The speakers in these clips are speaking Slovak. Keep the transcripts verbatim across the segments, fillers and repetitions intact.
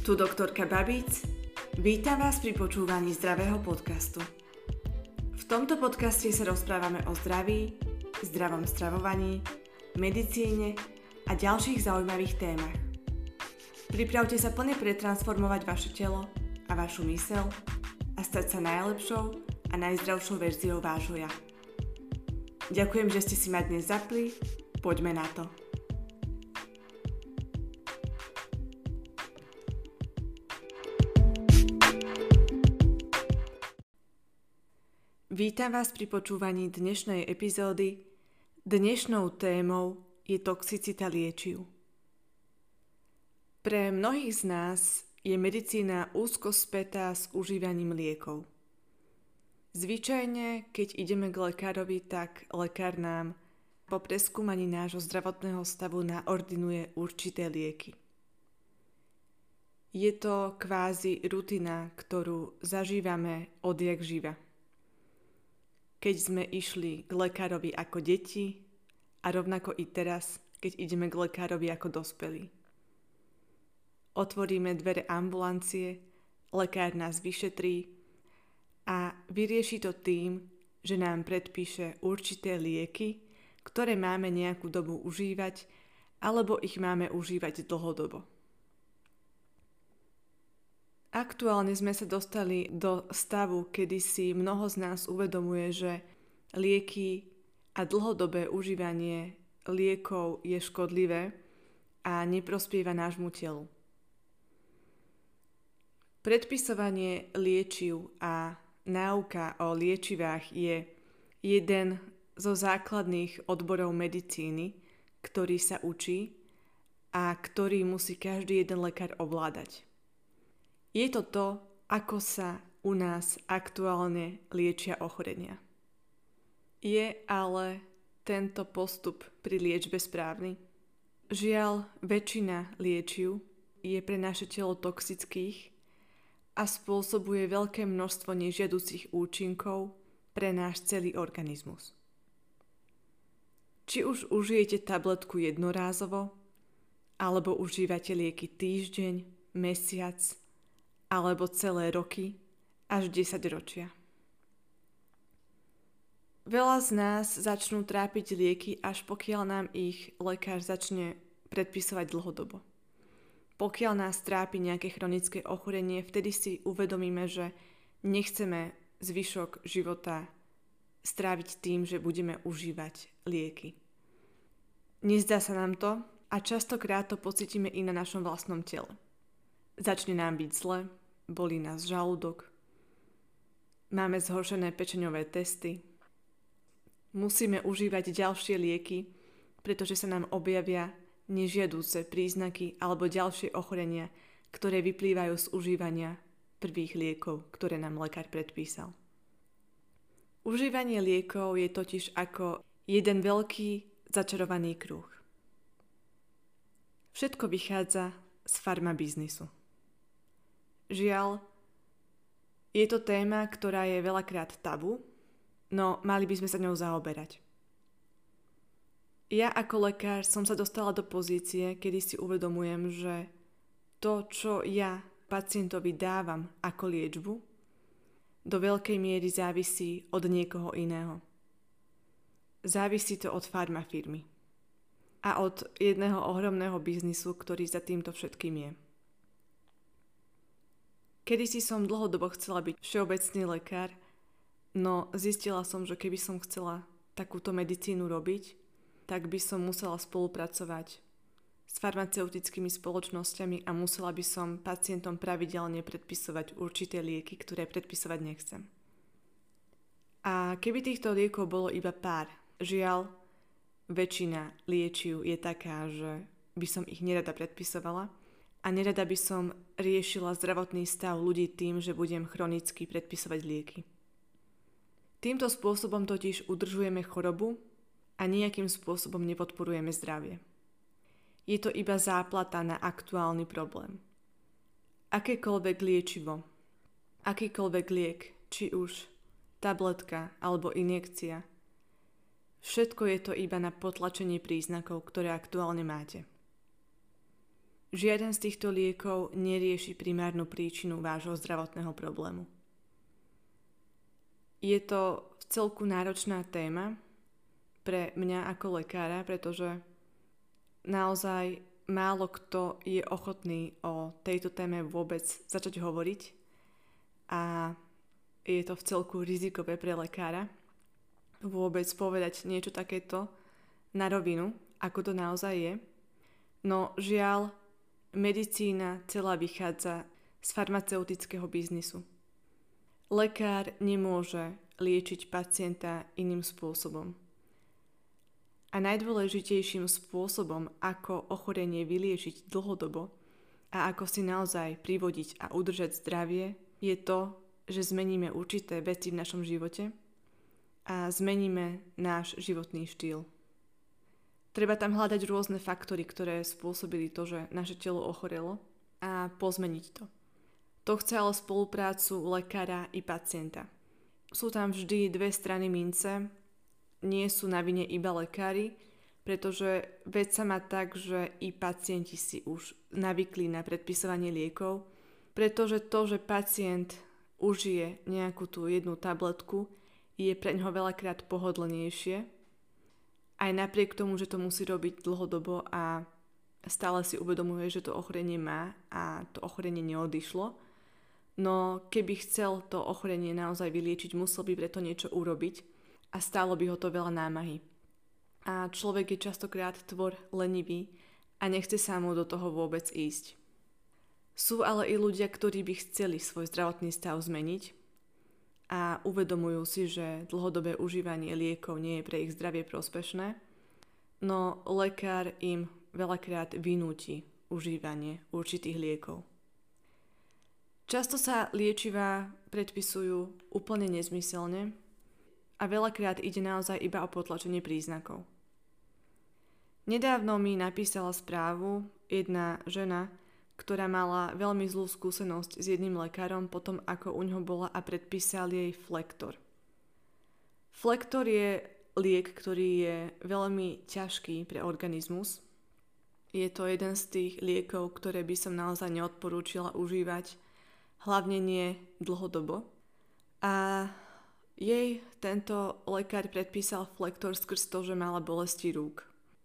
Tu doktorka Babíc. Vítam vás pri počúvaní zdravého podcastu. V tomto podcaste sa rozprávame o zdraví, zdravom stravovaní, medicíne a ďalších zaujímavých témach. Pripravte sa plne pretransformovať vaše telo a vašu myseľ a stať sa najlepšou a najzdravšou verziou vášho ja. Ďakujem, že ste si ma dnes zapli. Poďme na to. Vítam vás pri počúvaní dnešnej epizódy. Dnešnou témou je toxicita liečiv. Pre mnohých z nás je medicína úzko spätá s užívaním liekov. Zvyčajne, keď ideme k lekárovi, tak lekár nám po preskúmaní nášho zdravotného stavu naordinuje určité lieky. Je to kvázi rutina, ktorú zažívame odjak živa. Keď sme išli k lekárovi ako deti a rovnako i teraz, keď ideme k lekárovi ako dospelí. Otvoríme dvere ambulancie, lekár nás vyšetrí a vyrieši to tým, že nám predpíše určité lieky, ktoré máme nejakú dobu užívať, alebo ich máme užívať dlhodobo. Aktuálne sme sa dostali do stavu, kedy si mnoho z nás uvedomuje, že lieky a dlhodobé užívanie liekov je škodlivé a neprospieva nášmu telu. Predpisovanie liečiv a náuka o liečivách je jeden zo základných odborov medicíny, ktorý sa učí a ktorý musí každý jeden lekár ovládať. Je to to, ako sa u nás aktuálne liečia ochorenia. Je ale tento postup pri liečbe správny? Žiaľ, väčšina liečiv je pre naše telo toxických a spôsobuje veľké množstvo nežiaducich účinkov pre náš celý organizmus. Či už užijete tabletku jednorázovo, alebo užívate lieky týždeň, mesiac, alebo celé roky až desaťročia. Veľa z nás začnú trápiť lieky, až pokiaľ nám ich lekár začne predpisovať dlhodobo. Pokiaľ nás trápi nejaké chronické ochorenie, vtedy si uvedomíme, že nechceme zvyšok života stráviť tým, že budeme užívať lieky. Nezdá sa nám to a častokrát to pocítime i na našom vlastnom tele. Začne nám byť zle, bolí nás žalúdok, máme zhoršené pečeňové testy, musíme užívať ďalšie lieky, pretože sa nám objavia nežiaduce príznaky alebo ďalšie ochorenia, ktoré vyplývajú z užívania prvých liekov, ktoré nám lekár predpísal. Užívanie liekov je totiž ako jeden veľký začarovaný kruh. Všetko vychádza z farmabiznisu. Žiaľ, je to téma, ktorá je veľakrát tabu, no mali by sme sa ňou zaoberať. Ja ako lekár som sa dostala do pozície, kedy si uvedomujem, že to, čo ja pacientovi dávam ako liečbu, do veľkej miery závisí od niekoho iného. Závisí to od farmafirmy a od jedného ohromného biznisu, ktorý za týmto všetkým je. Kedysi som dlhodobo chcela byť všeobecný lekár, no zistila som, že keby som chcela takúto medicínu robiť, tak by som musela spolupracovať s farmaceutickými spoločnosťami a musela by som pacientom pravidelne predpisovať určité lieky, ktoré predpisovať nechcem. A keby týchto liekov bolo iba pár, žiaľ, väčšina liečiv je taká, že by som ich nerada predpisovala, a nerada by som riešila zdravotný stav ľudí tým, že budem chronicky predpisovať lieky. Týmto spôsobom totiž udržujeme chorobu a nejakým spôsobom nepodporujeme zdravie. Je to iba záplata na aktuálny problém. Akékoľvek liečivo, akýkoľvek liek, či už tabletka alebo injekcia, všetko je to iba na potlačenie príznakov, ktoré aktuálne máte. Žiaden z týchto liekov nerieši primárnu príčinu vášho zdravotného problému. Je to v celku náročná téma pre mňa ako lekára, pretože naozaj málo kto je ochotný o tejto téme vôbec začať hovoriť a je to v celku rizikové pre lekára vôbec povedať niečo takéto na rovinu, ako to naozaj je. No žiaľ, medicína celá vychádza z farmaceutického biznisu. Lekár nemôže liečiť pacienta iným spôsobom. A najdôležitejším spôsobom, ako ochorenie vyliečiť dlhodobo a ako si naozaj privodiť a udržať zdravie, je to, že zmeníme určité veci v našom živote a zmeníme náš životný štýl. Treba tam hľadať rôzne faktory, ktoré spôsobili to, že naše telo ochorelo a pozmeniť to. To chce ale spoluprácu lekára i pacienta. Sú tam vždy dve strany mince, nie sú na vine iba lekári, pretože vec sa má tak, že i pacienti si už navykli na predpisovanie liekov, pretože to, že pacient užije nejakú tú jednu tabletku, je pre ňoho veľakrát pohodlnejšie, aj napriek tomu, že to musí robiť dlhodobo a stále si uvedomuje, že to ochorenie má a to ochorenie neodišlo. No keby chcel to ochorenie naozaj vyliečiť, musel by preto niečo urobiť a stálo by ho to veľa námahy. A človek je častokrát tvor lenivý a nechce sa mu do toho vôbec ísť. Sú ale i ľudia, ktorí by chceli svoj zdravotný stav zmeniť a uvedomujú si, že dlhodobé užívanie liekov nie je pre ich zdravie prospešné, no lekár im veľakrát vynúti užívanie určitých liekov. Často sa liečivá predpisujú úplne nezmyselne a veľakrát ide naozaj iba o potlačenie príznakov. Nedávno mi napísala správu jedna žena, ktorá mala veľmi zlú skúsenosť s jedným lekárom potom, ako u ňoho bola a predpísal jej Flektor. Flektor je liek, ktorý je veľmi ťažký pre organizmus. Je to jeden z tých liekov, ktoré by som naozaj neodporúčila užívať, hlavne nie dlhodobo. A jej tento lekár predpísal Flektor skrz to, že mala bolesti rúk.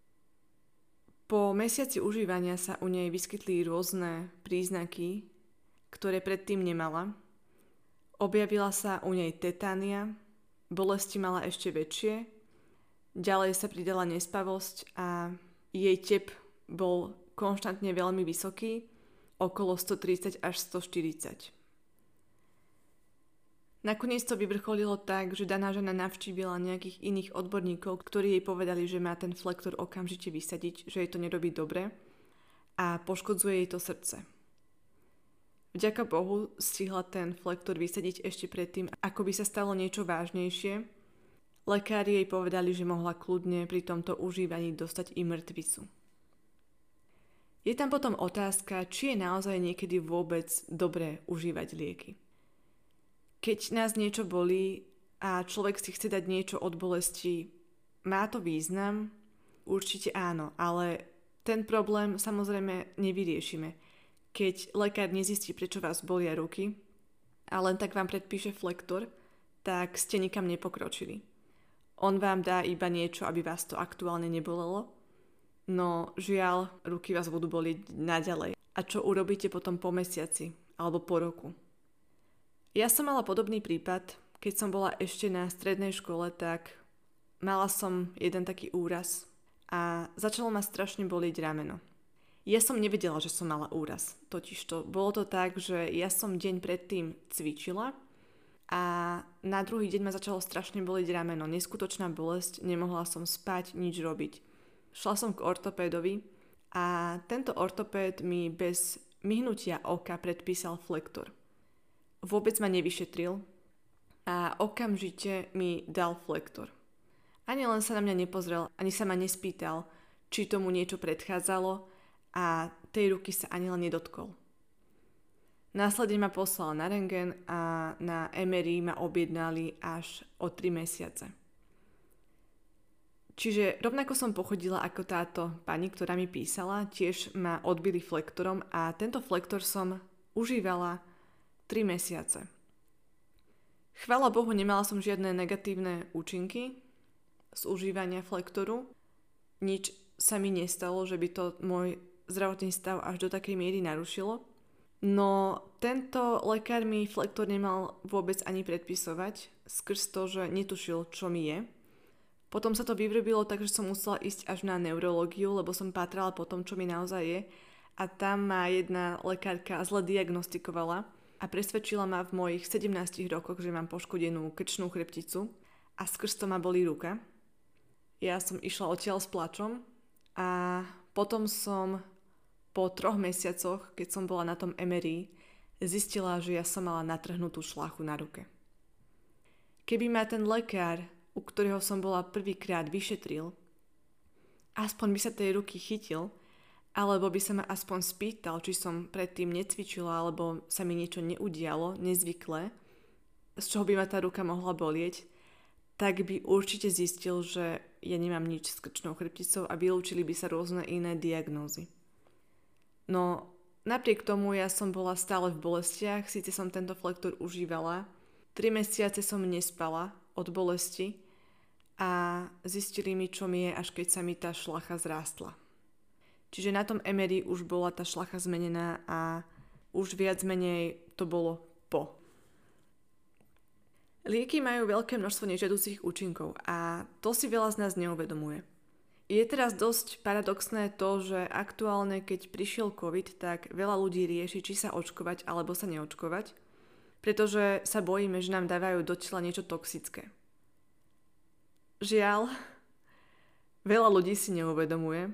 Po mesiaci užívania sa u nej vyskytli rôzne príznaky, ktoré predtým nemala. Objavila sa u nej tetánia, bolesti mala ešte väčšie, ďalej sa pridala nespavosť a jej tep bol konštantne veľmi vysoký, okolo stotridsať až stoštyridsať. Nakoniec to vyvrcholilo tak, že daná žena navštívila nejakých iných odborníkov, ktorí jej povedali, že má ten Flektor okamžite vysadiť, že jej to nerobí dobre a poškodzuje jej to srdce. Vďaka Bohu stihla ten Flektor vysadiť ešte predtým, ako by sa stalo niečo vážnejšie. Lekári jej povedali, že mohla kľudne pri tomto užívaní dostať i mŕtvicu. Je tam potom otázka, či je naozaj niekedy vôbec dobré užívať lieky. Keď nás niečo bolí a človek si chce dať niečo od bolesti, má to význam? Určite áno, ale ten problém samozrejme nevyriešime. Keď lekár nezistí, prečo vás bolia ruky a len tak vám predpíše Flektor, tak ste nikam nepokročili. On vám dá iba niečo, aby vás to aktuálne nebolelo, no žiaľ, ruky vás budú bolieť naďalej. A čo urobíte potom po mesiaci alebo po roku? Ja som mala podobný prípad, keď som bola ešte na strednej škole, tak mala som jeden taký úraz a začalo ma strašne bolieť rameno. Ja som nevedela, že som mala úraz, totižto bolo to tak, že ja som deň predtým cvičila a na druhý deň ma začalo strašne bolieť rameno, neskutočná bolesť, nemohla som spať, nič robiť. Šla som k ortopédovi a tento ortopéd mi bez myhnutia oka predpísal Flektor. Vôbec ma nevyšetril a okamžite mi dal Flektor. Ani len sa na mňa nepozrel, ani sa ma nespýtal, či tomu niečo predchádzalo a tej ruky sa ani len nedotkol. Následne ma poslal na rentgen a na em er í ma objednali až o tri mesiace. Čiže rovnako som pochodila ako táto pani, ktorá mi písala, tiež ma odbili flektorom a tento flektor som užívala tri mesiace. Chvála Bohu, nemala som žiadne negatívne účinky z užívania flektoru. Nič sa mi nestalo, že by to môj zdravotný stav až do takej miery narušilo. No tento lekár mi flektor nemal vôbec ani predpisovať, skrz to, že netušil, čo mi je. Potom sa to vyvrbilo tak, že som musela ísť až na neurológiu, lebo som pátrala po tom, čo mi naozaj je. A tam ma jedna lekárka zle diagnostikovala a presvedčila ma v mojich sedemnástich rokoch, že mám poškodenú krčnú chrbticu a skrz to ma bolí ruka. Ja som išla odtiaľ s plačom a potom som po troch mesiacoch, keď som bola na tom em er í, zistila, že ja som mala natrhnutú šlachu na ruke. Keby ma ten lekár, u ktorého som bola prvýkrát, vyšetril, aspoň by sa tej ruky chytil, alebo by sa ma aspoň spýtal, či som predtým necvičila, alebo sa mi niečo neudialo, nezvyklé, z čoho by ma tá ruka mohla bolieť, tak by určite zistil, že ja nemám nič s krčnou chrbticou a vylúčili by sa rôzne iné diagnózy. No, napriek tomu ja som bola stále v bolestiach, síce som tento flektor užívala, tri mesiace som nespala od bolesti a zistili mi, čo mi je, až keď sa mi tá šlacha zrástla. Čiže na tom em er í už bola tá šlacha zmenená a už viac menej to bolo po. Lieky majú veľké množstvo nežiaducich účinkov a to si veľa z nás neuvedomuje. Je teraz dosť paradoxné to, že aktuálne, keď prišiel COVID, tak veľa ľudí rieši, či sa očkovať alebo sa neočkovať, pretože sa bojíme, že nám dávajú do tela niečo toxické. Žiaľ, veľa ľudí si neuvedomuje,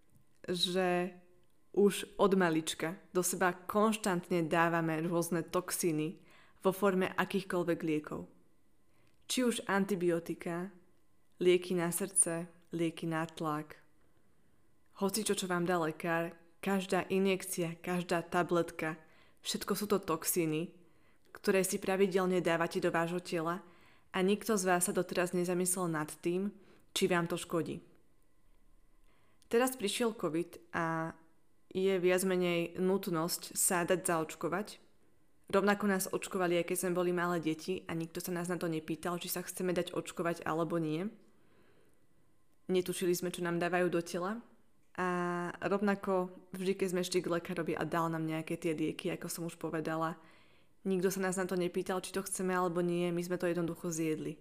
že už od malička do seba konštantne dávame rôzne toxíny vo forme akýchkoľvek liekov. Či už antibiotika, lieky na srdce, lieky na tlak. Hocičo, čo vám dá lekár, každá injekcia, každá tabletka, všetko sú to toxíny, ktoré si pravidelne dávate do vášho tela a nikto z vás sa doteraz nezamyslel nad tým, či vám to škodí. Teraz prišiel COVID a je viac menej nutnosť sa dať zaočkovať. Rovnako nás očkovali, aj keď sme boli malé deti a nikto sa nás na to nepýtal, či sa chceme dať očkovať alebo nie. Netušili sme, čo nám dávajú do tela a rovnako vždy, keď sme šli k lekárovi a dal nám nejaké tie lieky, ako som už povedala, nikto sa nás na to nepýtal, či to chceme alebo nie, my sme to jednoducho zjedli.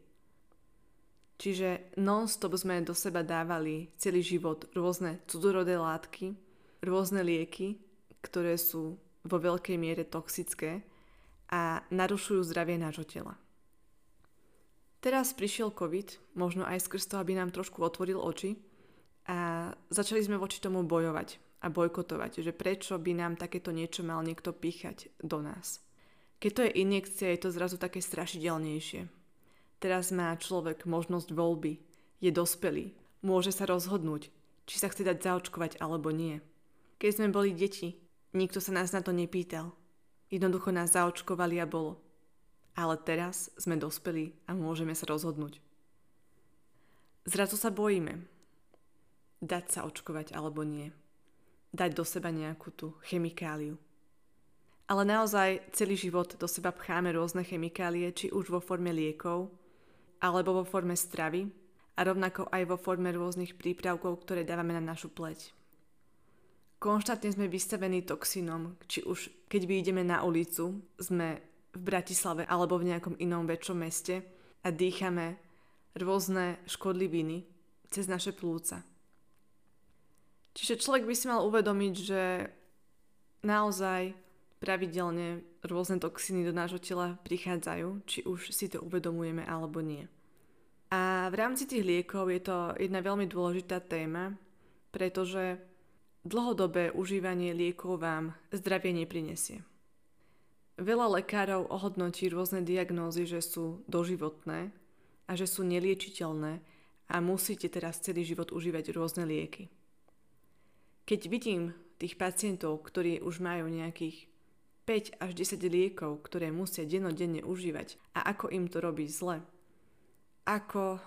Čiže non-stop sme do seba dávali celý život rôzne cudzorodé látky, rôzne lieky, ktoré sú vo veľkej miere toxické a narušujú zdravie nášho tela. Teraz prišiel COVID, možno aj skrz to, aby nám trošku otvoril oči a začali sme voči tomu bojovať a bojkotovať, že prečo by nám takéto niečo mal niekto píchať do nás. Keď to je injekcia, je to zrazu také strašidelnejšie. Teraz má človek možnosť voľby, je dospelý, môže sa rozhodnúť, či sa chce dať zaočkovať alebo nie. Keď sme boli deti, nikto sa nás na to nepýtal. Jednoducho nás zaočkovali a bolo. Ale teraz sme dospelí a môžeme sa rozhodnúť. Zrazu sa bojíme. Dať sa očkovať alebo nie. Dať do seba nejakú tú chemikáliu. Ale naozaj celý život do seba pcháme rôzne chemikálie, či už vo forme liekov, alebo vo forme stravy a rovnako aj vo forme rôznych prípravkov, ktoré dávame na našu pleť. Konštantne sme vystavení toxínom, či už keď vyjdeme na ulicu, sme v Bratislave alebo v nejakom inom väčšom meste a dýchame rôzne škodliviny cez naše plúca. Čiže človek by si mal uvedomiť, že naozaj pravidelne rôzne toxíny do nášho tela prichádzajú, či už si to uvedomujeme alebo nie. A v rámci tých liekov je to jedna veľmi dôležitá téma, pretože dlhodobé užívanie liekov vám zdravie neprinesie. Veľa lekárov ohodnotí rôzne diagnózy, že sú doživotné a že sú neliečiteľné a musíte teraz celý život užívať rôzne lieky. Keď vidím tých pacientov, ktorí už majú nejakých päť až desať liekov, ktoré musia dennodenne užívať a ako im to robí zle, ako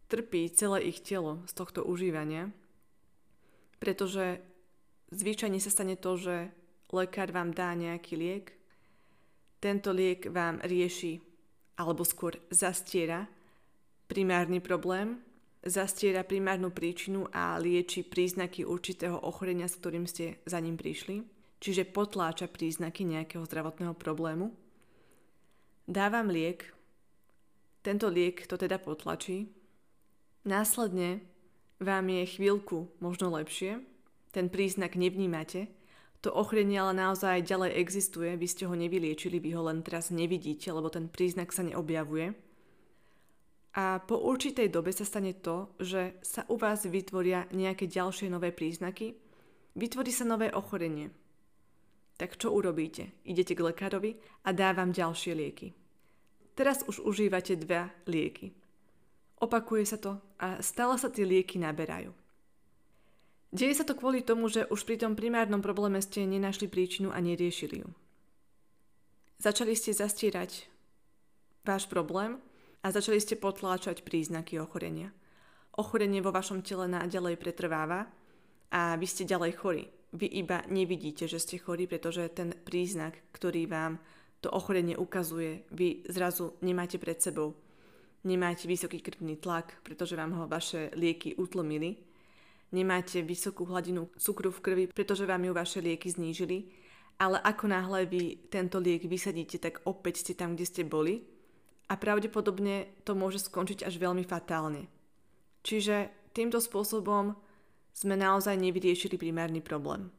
trpí celé ich telo z tohto užívania, pretože zvyčajne sa stane to, že lekár vám dá nejaký liek, tento liek vám rieši, alebo skôr zastiera primárny problém, zastiera primárnu príčinu a lieči príznaky určitého ochorenia, s ktorým ste za ním prišli, čiže potláča príznaky nejakého zdravotného problému. Dá vám liek, tento liek to teda potlačí, následne vám je chvíľku možno lepšie, ten príznak nevnímate, to ochorenie ale naozaj ďalej existuje, vy ste ho nevyliečili, vy ho len teraz nevidíte, lebo ten príznak sa neobjavuje. A po určitej dobe sa stane to, že sa u vás vytvoria nejaké ďalšie nové príznaky, vytvorí sa nové ochorenie. Tak čo urobíte? Idete k lekárovi a dá vám ďalšie lieky. Teraz už užívate dva lieky. Opakuje sa to a stále sa tie lieky naberajú. Deje sa to kvôli tomu, že už pri tom primárnom probléme ste nenašli príčinu a neriešili ju. Začali ste zastierať váš problém a začali ste potláčať príznaky ochorenia. Ochorenie vo vašom tele naďalej pretrváva a vy ste ďalej chorí. Vy iba nevidíte, že ste chorí, pretože ten príznak, ktorý vám to ochorenie ukazuje, vy zrazu nemáte pred sebou. Nemáte vysoký krvný tlak, pretože vám ho vaše lieky utlmili. Nemáte vysokú hladinu cukru v krvi, pretože vám ju vaše lieky znížili. Ale ako náhle vy tento liek vysadíte, tak opäť ste tam, kde ste boli. A pravdepodobne to môže skončiť až veľmi fatálne. Čiže týmto spôsobom sme naozaj nevyriešili primárny problém.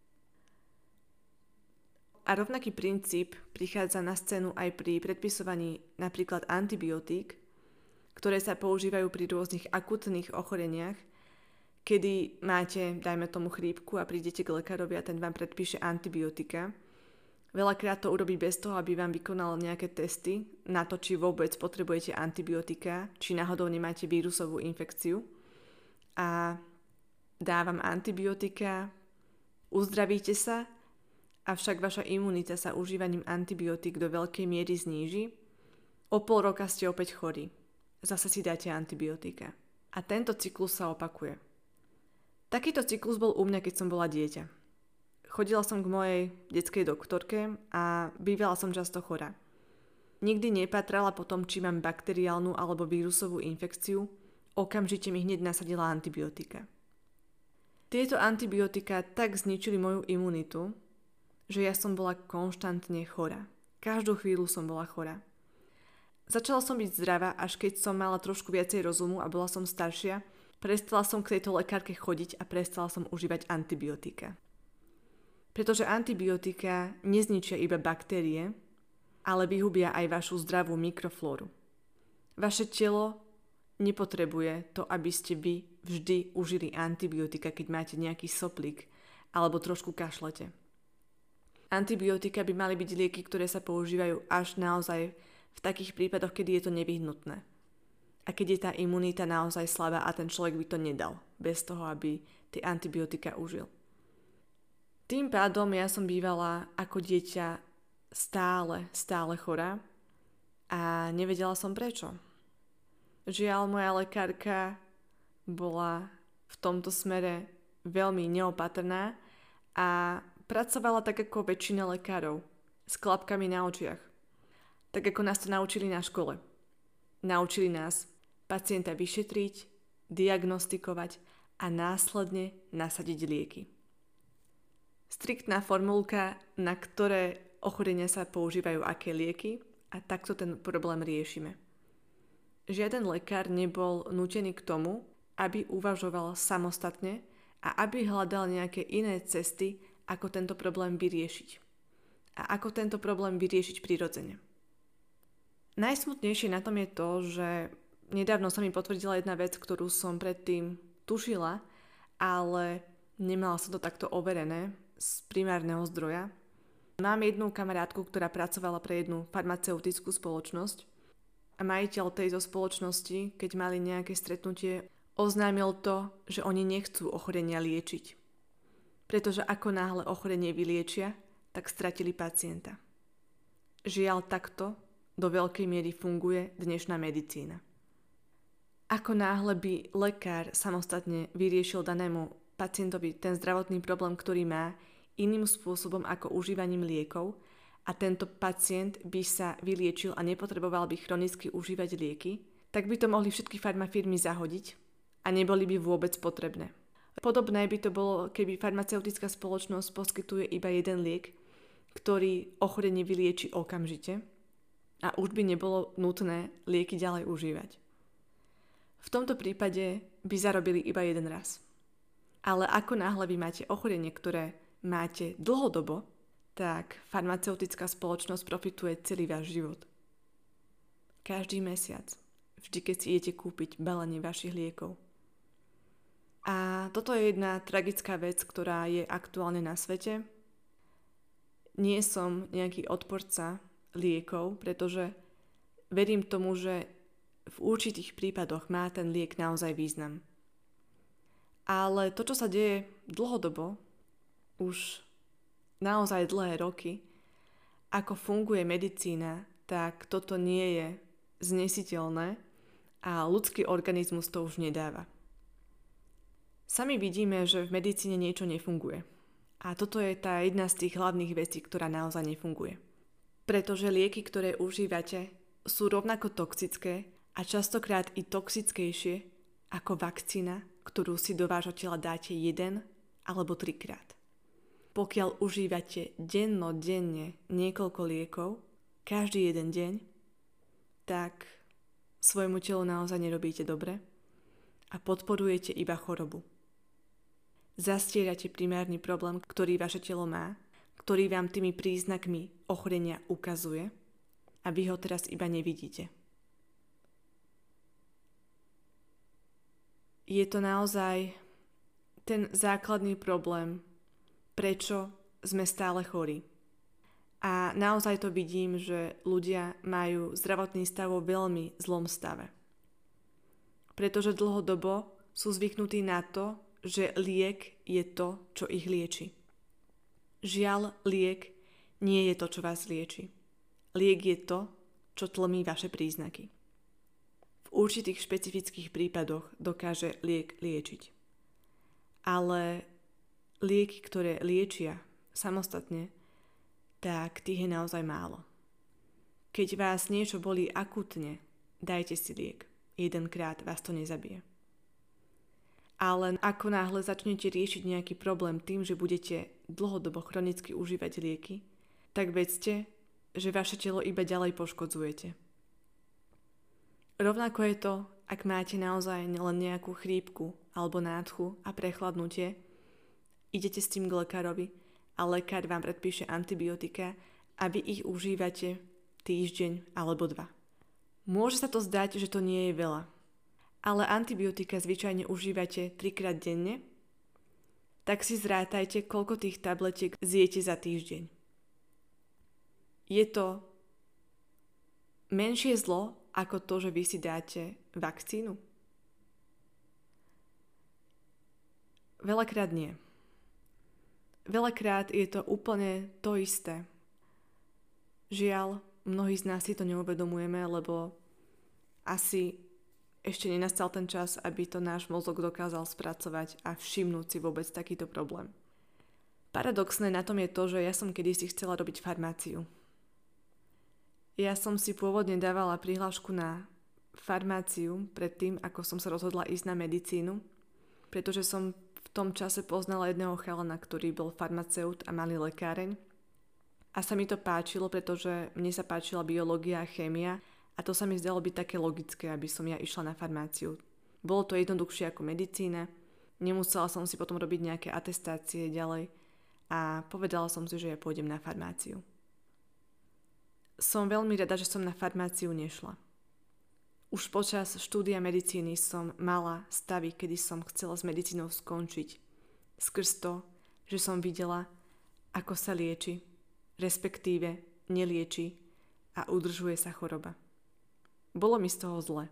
A rovnaký princíp prichádza na scénu aj pri predpisovaní napríklad antibiotík, ktoré sa používajú pri rôznych akutných ochoreniach, kedy máte, dajme tomu, chrípku a prídete k lekárovi a ten vám predpíše antibiotika. Veľakrát to urobí bez toho, aby vám vykonal nejaké testy na to, či vôbec potrebujete antibiotika, či náhodou nemáte vírusovú infekciu. A dá vám antibiotika, uzdravíte sa, avšak vaša imunita sa užívaním antibiotík do veľkej miery zníži. O pol roka ste opäť chorí. Zase si dáte antibiotika. A tento cyklus sa opakuje. Takýto cyklus bol u mňa, keď som bola dieťa. Chodila som k mojej detskej doktorke a bývala som často chorá. Nikdy nepatrala po tom, či mám bakteriálnu alebo vírusovú infekciu, okamžite mi hneď nasadila antibiotika. Tieto antibiotika tak zničili moju imunitu, že ja som bola konštantne chorá. Každú chvíľu som bola chorá. Začala som byť zdravá, až keď som mala trošku viacej rozumu a bola som staršia, prestala som k tejto lekárke chodiť a prestala som užívať antibiotika. Pretože antibiotika nezničia iba baktérie, ale vyhubia aj vašu zdravú mikroflóru. Vaše telo nepotrebuje to, aby ste vy vždy užili antibiotika, keď máte nejaký soplík alebo trošku kašlete. Antibiotika by mali byť lieky, ktoré sa používajú až naozaj v takých prípadoch, kedy je to nevyhnutné. A keď je tá imunita naozaj slabá a ten človek by to nedal, bez toho, aby tie antibiotika užil. Tým pádom ja som bývala ako dieťa stále, stále chorá a nevedela som prečo. Žiaľ, moja lekárka bola v tomto smere veľmi neopatrná a pracovala tak ako väčšina lekárov, s klapkami na očiach. Tak ako nás to naučili na škole. Naučili nás pacienta vyšetriť, diagnostikovať a následne nasadiť lieky. Striktná formulka, na ktoré ochorenia sa používajú aké lieky a takto ten problém riešime. Žiaden lekár nebol nútený k tomu, aby uvažoval samostatne a aby hľadal nejaké iné cesty, ako tento problém vyriešiť. A ako tento problém vyriešiť prirodzene. Najsmutnejšie na tom je to, že nedávno sa mi potvrdila jedna vec, ktorú som predtým tušila, ale nemala som to takto overené z primárneho zdroja. Mám jednu kamarátku, ktorá pracovala pre jednu farmaceutickú spoločnosť a majiteľ tejto spoločnosti, keď mali nejaké stretnutie, oznámil to, že oni nechcú ochorenia liečiť. Pretože ako náhle ochorenie vyliečia, tak stratili pacienta. Žiaľ, takto do veľkej miery funguje dnešná medicína. Ako náhle by lekár samostatne vyriešil danému pacientovi ten zdravotný problém, ktorý má, iným spôsobom ako užívaním liekov, a tento pacient by sa vyliečil a nepotreboval by chronicky užívať lieky, tak by to mohli všetky farmafirmy zahodiť a neboli by vôbec potrebné. Podobné by to bolo, keby farmaceutická spoločnosť poskytuje iba jeden liek, ktorý ochorenie vylieči okamžite a už by nebolo nutné lieky ďalej užívať. V tomto prípade by zarobili iba jeden raz. Ale ako náhle vy máte ochorenie, ktoré máte dlhodobo, tak farmaceutická spoločnosť profituje celý váš život. Každý mesiac, vždy keď si idete kúpiť balenie vašich liekov. A toto je jedna tragická vec, ktorá je aktuálne na svete. Nie som nejaký odporca liekov, pretože verím tomu, že v určitých prípadoch má ten liek naozaj význam. Ale to, čo sa deje dlhodobo, už naozaj dlhé roky, ako funguje medicína, tak toto nie je znesiteľné a ľudský organizmus to už nedáva. Sami vidíme, že v medicíne niečo nefunguje. A toto je tá jedna z tých hlavných vecí, ktorá naozaj nefunguje. Pretože lieky, ktoré užívate, sú rovnako toxické a častokrát i toxickejšie ako vakcína, ktorú si do vášho tela dáte jeden alebo trikrát. Pokiaľ užívate dennodenne niekoľko liekov, každý jeden deň, tak svojmu telu naozaj nerobíte dobre a podporujete iba chorobu. Zastierate primárny problém, ktorý vaše telo má, ktorý vám tými príznakmi ochorenia ukazuje a vy ho teraz iba nevidíte. Je to naozaj ten základný problém, prečo sme stále chorí. A naozaj to vidím, že ľudia majú zdravotný stav vo veľmi zlom stave. Pretože dlhodobo sú zvyknutí na to, že liek je to, čo ich lieči. Žiaľ, liek nie je to, čo vás lieči. Liek je to, čo tlmí vaše príznaky. V určitých špecifických prípadoch dokáže liek liečiť. Ale lieky, ktoré liečia samostatne, tak tých je naozaj málo. Keď vás niečo bolí akútne, dajte si liek. Jedenkrát vás to nezabije. Ale ako náhle začnete riešiť nejaký problém tým, že budete dlhodobo chronicky užívať lieky, tak vedzte, že vaše telo iba ďalej poškodzujete. Rovnako je to, ak máte naozaj len nejakú chrípku alebo nádchu a prechladnutie, idete s tým k lekárovi a lekár vám predpíše antibiotika a vy ich užívate týždeň alebo dva. Môže sa to zdať, že to nie je veľa, ale antibiotika zvyčajne užívate trikrát denne, tak si zrátajte, koľko tých tabletiek zjete za týždeň. Je to menšie zlo ako to, že vy si dáte vakcínu? Veľakrát nie. Veľakrát je to úplne to isté. Žiaľ, mnohí z nás si to neuvedomujeme, lebo asi ešte nenastal ten čas, aby to náš mozog dokázal spracovať a všimnúť si vôbec takýto problém. Paradoxné na tom je to, že ja som kedysi chcela robiť farmáciu. Ja som si pôvodne dávala prihlášku na farmáciu predtým, ako som sa rozhodla ísť na medicínu, pretože som v tom čase poznala jedného chalana, ktorý bol farmaceut a malý lekáreň. A sa mi to páčilo, pretože mne sa páčila biológia a chémia a to sa mi zdalo byť také logické, aby som ja išla na farmáciu. Bolo to jednoduchšie ako medicína, nemusela som si potom robiť nejaké atestácie ďalej a povedala som si, že ja pôjdem na farmáciu. Som veľmi rada, že som na farmáciu nešla. Už počas štúdia medicíny som mala stavy, kedy som chcela s medicínou skončiť. Skrz to, že som videla, ako sa lieči, respektíve nelieči a udržuje sa choroba. Bolo mi z toho zle.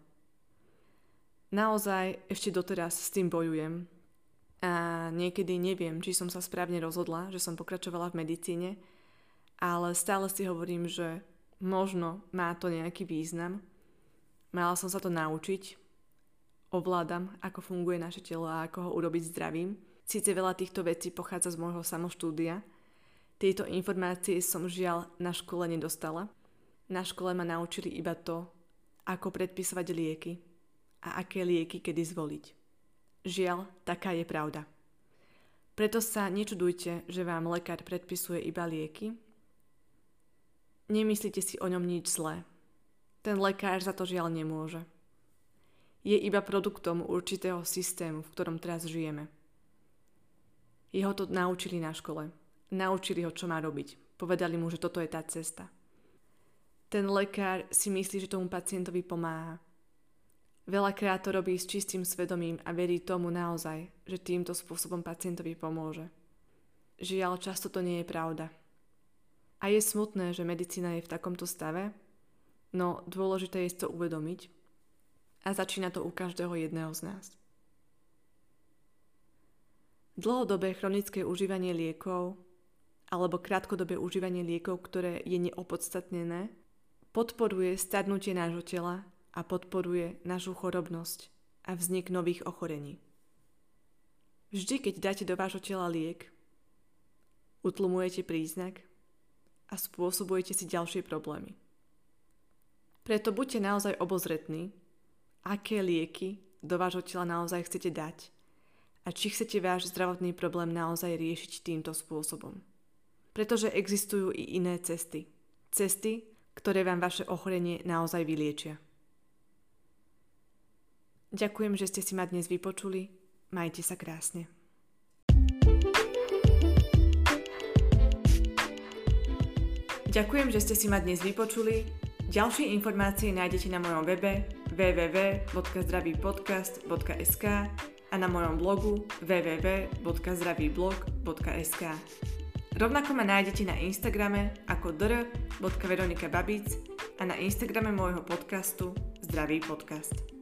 Naozaj ešte doteraz s tým bojujem a niekedy neviem, či som sa správne rozhodla, že som pokračovala v medicíne, ale stále si hovorím, že možno má to nejaký význam. Mala som sa to naučiť ovládam, ako funguje naše telo a ako ho urobiť zdravým. Síce veľa týchto vecí pochádza z môjho samoštúdia. Tieto informácie som žiaľ na škole nedostala. Na škole ma naučili iba to, ako predpisovať lieky a aké lieky kedy zvoliť. Žiaľ, taká je pravda. Preto sa nečudujte, že vám lekár predpisuje iba lieky. Nemyslíte si o ňom nič zlé. Ten lekár za to žiaľ nemôže. Je iba produktom určitého systému, v ktorom teraz žijeme. Jeho to naučili na škole. Naučili ho, čo má robiť. Povedali mu, že toto je tá cesta. Ten lekár si myslí, že tomu pacientovi pomáha. Veľakrát to robí s čistým svedomím a verí tomu naozaj, že týmto spôsobom pacientovi pomôže. Žiaľ, často to nie je pravda. A je smutné, že medicína je v takomto stave, no dôležité je to uvedomiť a začína to u každého jedného z nás. Dlhodobé chronické užívanie liekov alebo krátkodobé užívanie liekov, ktoré je neopodstatnené, podporuje starnutie nášho tela a podporuje našu chorobnosť a vznik nových ochorení. Vždy, keď dáte do vášho tela liek, utlmujete príznak a spôsobujete si ďalšie problémy. Preto buďte naozaj obozretní, aké lieky do vášho tela naozaj chcete dať a či chcete váš zdravotný problém naozaj riešiť týmto spôsobom. Pretože existujú i iné cesty. Cesty, ktoré vám vaše ochorenie naozaj vyliečia. Ďakujem, že ste si ma dnes vypočuli. Majte sa krásne. Ďakujem, že ste si ma dnes vypočuli. Ďalšie informácie nájdete na mojom webe w w w bodka zdravý podcast bodka es ká a na mojom blogu w w w bodka zdravý blog bodka es ká. Rovnako ma nájdete na Instagrame ako dr bodka veronika babic a na Instagrame môjho podcastu Zdravý podcast.